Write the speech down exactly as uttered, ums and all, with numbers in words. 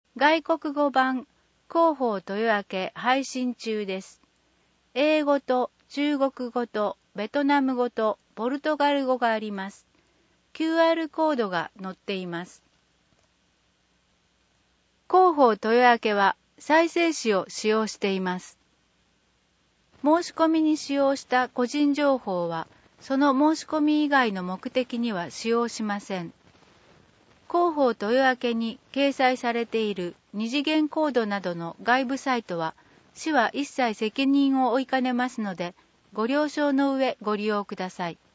外国語版広報豊明配信中です。英語と中国語とベトナム語とポルトガル語があります。キューアール コードが載っています。広報豊明は再生紙を使用しています。申し込みに使用した個人情報は、その申し込み以外の目的には使用しません。広報豊明に掲載されている二次元コードなどの外部サイトは、市は一切責任を負いかねますので、ご了承の上ご利用ください。